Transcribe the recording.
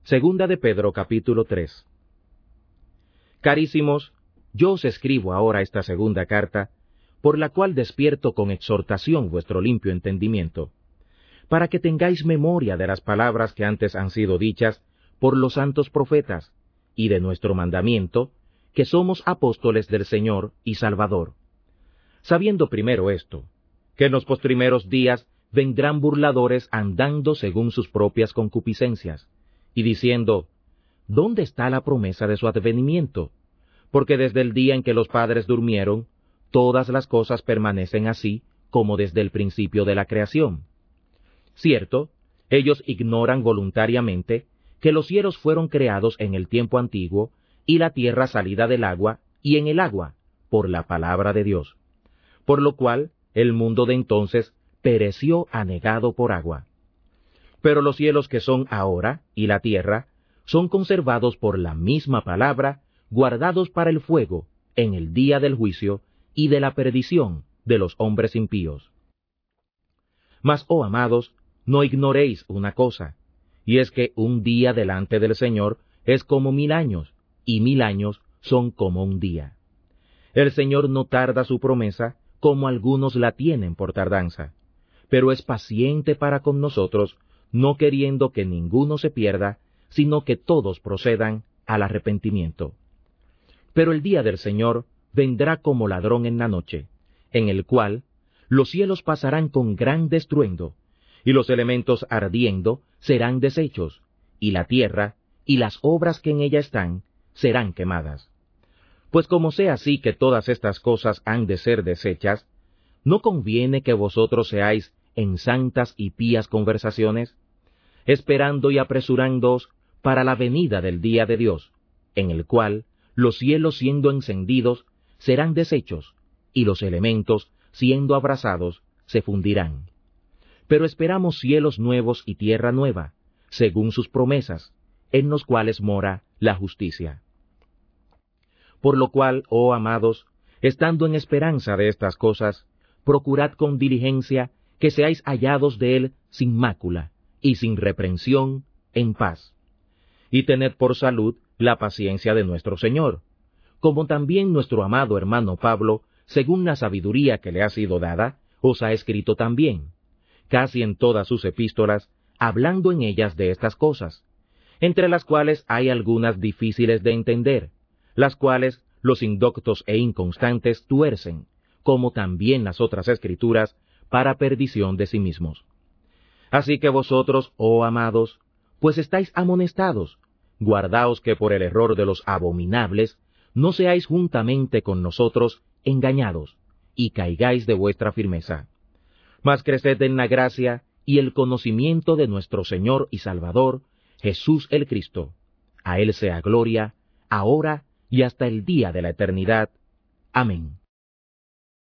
Segunda de Pedro capítulo 3. Carísimos, yo os escribo ahora esta segunda carta, por la cual despierto con exhortación vuestro limpio entendimiento, para que tengáis memoria de las palabras que antes han sido dichas por los santos profetas, y de nuestro mandamiento, que somos apóstoles del Señor y Salvador. Sabiendo primero esto, que en los postrimeros días vendrán burladores andando según sus propias concupiscencias, y diciendo, ¿dónde está la promesa de su advenimiento? Porque desde el día en que los padres durmieron, todas las cosas permanecen así como desde el principio de la creación. Cierto, ellos ignoran voluntariamente que los cielos fueron creados en el tiempo antiguo, y la tierra salida del agua, y en el agua, por la palabra de Dios. Por lo cual, el mundo de entonces pereció anegado por agua. Pero los cielos que son ahora, y la tierra, son conservados por la misma palabra, guardados para el fuego, en el día del juicio y de la perdición de los hombres impíos. Mas, oh amados, no ignoréis una cosa, y es que un día delante del Señor es como 1000 años, y 1000 años son como un día. El Señor no tarda su promesa, como algunos la tienen por tardanza, pero es paciente para con nosotros, no queriendo que ninguno se pierda, sino que todos procedan al arrepentimiento. Pero el día del Señor vendrá como ladrón en la noche, en el cual los cielos pasarán con gran estruendo, y los elementos ardiendo serán deshechos, y la tierra y las obras que en ella están serán quemadas. Pues como sea así que todas estas cosas han de ser deshechas, ¿no conviene que vosotros seáis en santas y pías conversaciones, esperando y apresurándoos para la venida del día de Dios, en el cual los cielos siendo encendidos serán deshechos, y los elementos siendo abrasados se fundirán? Pero esperamos cielos nuevos y tierra nueva, según sus promesas, en los cuales mora la justicia. Por lo cual, oh amados, estando en esperanza de estas cosas, procurad con diligencia que seáis hallados de él sin mácula y sin reprensión, en paz. Y tened por salud la paciencia de nuestro Señor, como también nuestro amado hermano Pablo, según la sabiduría que le ha sido dada, os ha escrito también, casi en todas sus epístolas, hablando en ellas de estas cosas, entre las cuales hay algunas difíciles de entender, las cuales los indoctos e inconstantes tuercen, como también las otras escrituras, para perdición de sí mismos. Así que vosotros, oh amados, pues estáis amonestados, guardaos que por el error de los abominables no seáis juntamente con nosotros engañados, y caigáis de vuestra firmeza. Mas creced en la gracia y el conocimiento de nuestro Señor y Salvador, Jesús el Cristo. A Él sea gloria, ahora y hasta el día de la eternidad. Amén.